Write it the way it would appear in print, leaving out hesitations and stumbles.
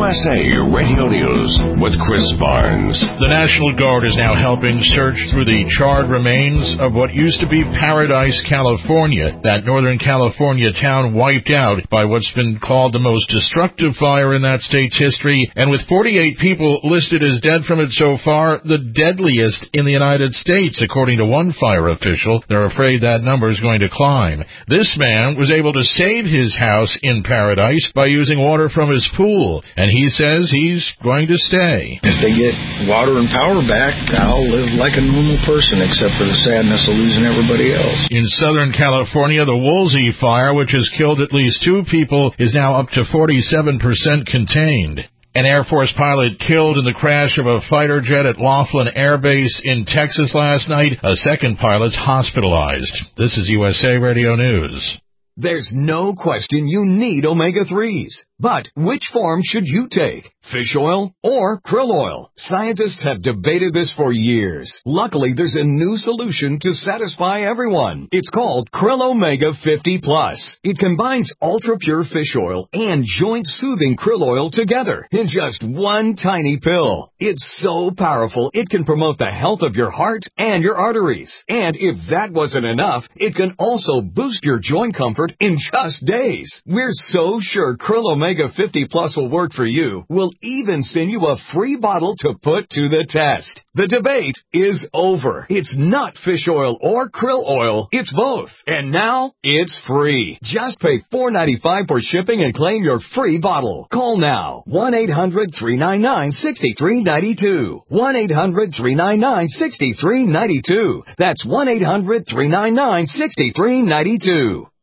USA Radio News with Chris Barnes. The National Guard is now helping search through the charred remains of what used to be Paradise, California, that Northern California town wiped out by what's been called the most destructive fire in that state's history, and with 48 people listed as dead from it so far, the deadliest in the United States, according to one fire official. They're afraid that number is going to climb. This man was able to save his house in Paradise by using water from his pool, and he says he's going to stay. If they get water and power back, I'll live like a normal person, except for the sadness of losing everybody else. In Southern California, the Woolsey fire, which has killed at least 2 people, is now up to 47% contained. An Air Force pilot killed in the crash of a fighter jet at Laughlin Air Base in Texas last night. A second pilot's hospitalized. This is USA Radio News. There's no question you need omega-3s. But which form should you take? Fish oil or krill oil? Scientists have debated this for years. Luckily, there's a new solution to satisfy everyone. It's called Krill Omega 50 Plus. It combines ultra-pure fish oil and joint-soothing krill oil together in just one tiny pill. It's so powerful, it can promote the health of your heart and your arteries. And if that wasn't enough, it can also boost your joint comfort in just days. We're so sure Krill Omega 50 Plus will work for you. We'll even send you a free bottle to put to the test. The debate is over. It's not fish oil or krill oil. It's both. And now it's free. Just pay $4.95 for shipping and claim your free bottle. Call now. 1-800-399-6392. 1-800-399-6392. That's 1-800-399-6392.